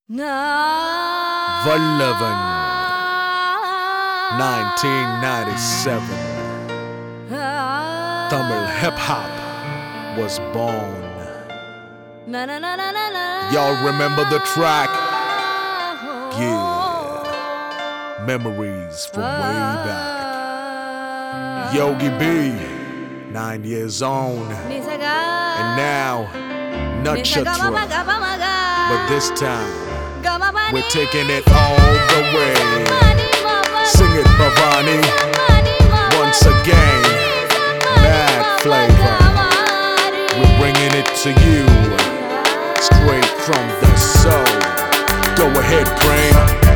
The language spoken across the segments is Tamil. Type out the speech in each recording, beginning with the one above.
Vallavan 1997 Tamil hip-hop was born. Y'all remember the track? Yeah, memories from way back. Yogi B, 9 years on, and now Nakshatra. But this time we're taking it all the way. Sing it, Bhavani. Once again, Mad Flavor. We're bringing it to you straight from the soul. Go ahead, Prem.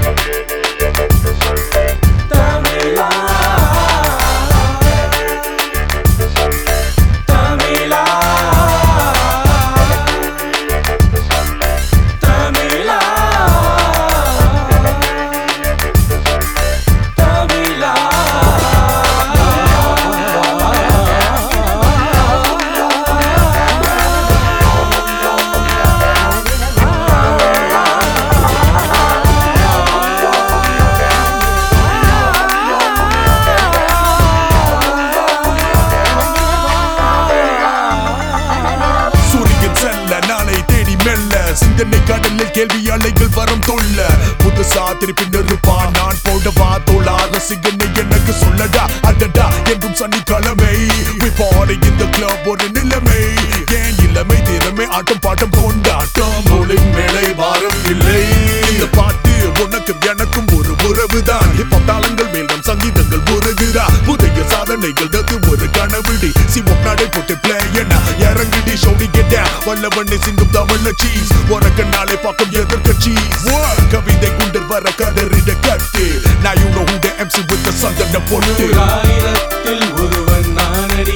சிந்தனை கடலில் கேள்வி அலைகள் வரம் தொல்ல புதுசா திருப்பி நெருப்பா நான் போடவா தோளா ரசிகனை எனக்கு சொல்லடா அடடா என்றும் சனிக்கிழமை We party in the club ஒரு நிலைமை ஏன் இளமை திறமை ஆட்டம் பாட்டம் கொண்டாட்டம் ஒளின் மேலே வாரம் இல்லை இந்த பாட்டு உனக்கும் எனக்கும் ஒரு உறவுதான் ஹிப்ஹாப் தாளங்கள் மேல் நம் சங்கீதங்கள் உருகுதா புதிய சாதனைகள் தத்து ஒரு கனவுடி சிவம் நடை போட்டு பிளே என்ன இறங்குடி ஷோடி கெட்ட வல்லவண்ணை சிங்கும் தமிழ்ல சீஸ் உனக்கண்ணாலே பாக்கம் எதிர்கட்சி கவிதை குண்டர் வர கதறிட கட்டு Now you know who the MC with the சந்தன பொட்டு ஆயிரத்தில் ஒருவன் நானடி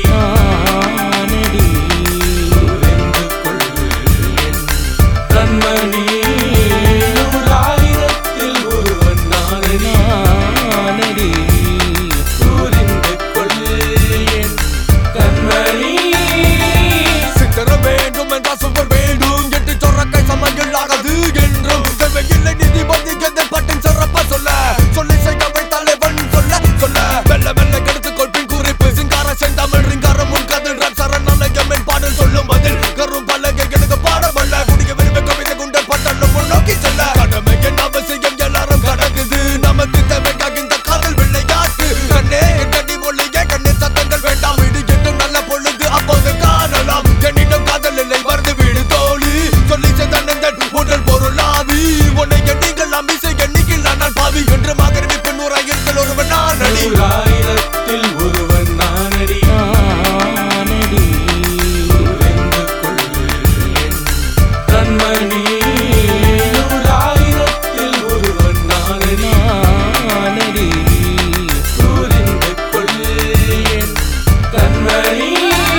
புரிந்து கொள் என் கண்மணி ஆயிரத்தில் ஒருவன் நானடி புரிந்து கொள் என் கண்மணி சித்தர வேண்டும் என்றால் சுவர் வேண்டும் என்று சொறக்கை சமையல் ஆகாது என்றும் தேவையில்லை நீதிபதி எந்த பட்டின் சிறப்பா சொல்ல சொல்லி செய்ய தலைவன் சொல்ல சொல்ல மெல்ல மெல்ல கெடுத்துக்கொள் பின் குறிப்பு சிங்கார செந்தமிழ் ரிங்காரம் உன் கதில் ரப் சரணாலயம் என் பாடல் சொல்லும் பதில் கரும் பலகை எனக்கு பாடமல்ல குடிக்க விரும்ப கவிதை குண்டர் பட்டலும் முன்னோக்கி செல்ல கடமை என் அவசியம் எல்லாரும் கடக்குது நமக்கு தேவைக்காக இந்த காதல் விளையாட்டு கண்ணே கடி மொழியே கண்ணீர் சத்தங்கள் வேண்டாம் வீடு என்றும் நல்ல பொழுது அப்போது காணலாம் என்னிடம் காதல் இல்லை வருது வீடு தோழி சொல்லி செய்தனங்கள் உடல் பொருளாவி உன்னை எண்ணிகள் அம்பிசை எண்ணிக்கில் நான் பாவி என்று மகரிப்பு நூறாயிரத்தில் ஒருவன் நானடி ஆயிரத்தில் ஒருவன் நானடி புரிந்து கொள் என் கண்மணி ஆயிரத்தில் ஒருவன் நானடி புரிந்து கொள் என் கண்மணி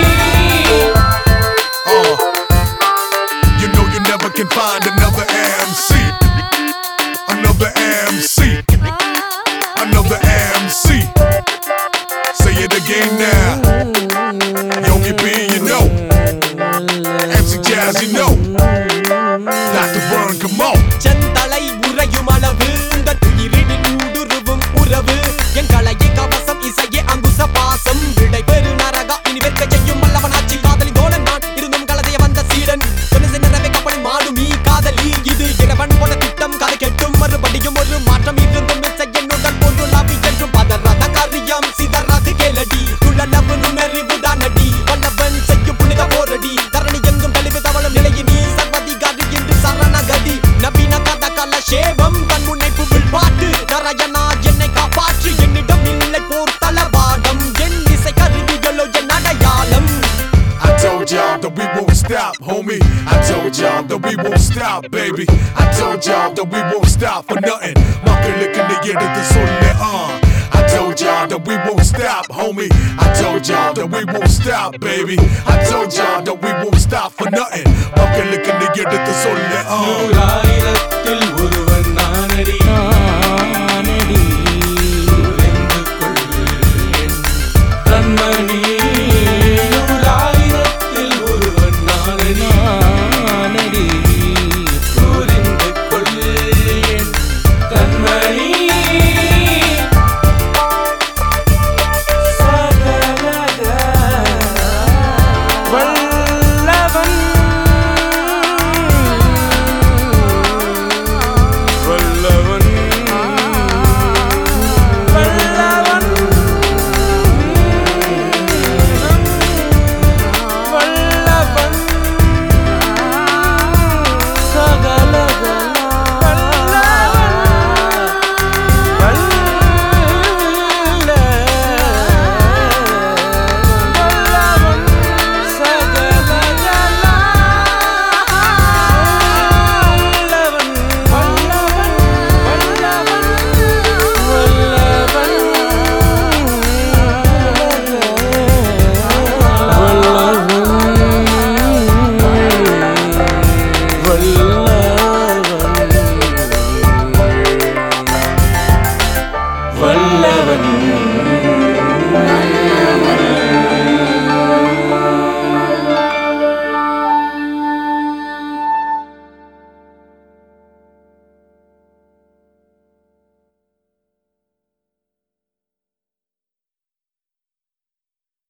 You know you never can find another MC. Another MC. Another MC. Say it again now. Yogi B, you know. MC Jazz, you know. Dr. Burn, come on. செந்தலை உறையும் அளவு உங்கள் உயிரினில் ஊடுருவும் உறவு என் கலையை கவசம் இசையே அங்குச பாசம் விடை பெரு நரகா இனி வெற்க செய்யும் வல்லவன் ஆட்சி காதலி தோழன் நான் இருந்தும் கலதைய வந்த சீடன் சொன்ன நிறவை கப்பலின் மாடுமீ காதலி இது இறைவன் போன திட்டம் கதை கெட்டும் மறுபடியும் ஒரு மாற்றம் இருந்தும் இசை என்னுடன் பொருளாவி என்றும் பதறாத காரியம் சிதறாது கேளடி குழலவு நுணறிவு தானடி வல்லவன் செய்யும் புனித போரடி தரணி எங்கும் தெளிவு தவளும் நிலையினி சர்வதிகாரி என்று சரணகதி நவீன கத கல சேவம் தன் முனைப்பு வில் பாட்டு நரயனா என்னை காப்பாற்று என்னிடம் இல்லை போர் தளவாடம் என் இசை கருவிகளோ என் அடையாளம் I told y'all that we won't stop, homie. I told y'all that we won't stop, baby. I told y'all that we won't stop for nothing. மக்களுக்கு நீ எடுத்து சொல்லு I told y'all that we won't stop, homie. I told y'all that we won't stop, baby. I told y'all that we won't stop for nothing. மக்களுக்கு நீ எடுத்து சொல்லு ஆயிரத்தில்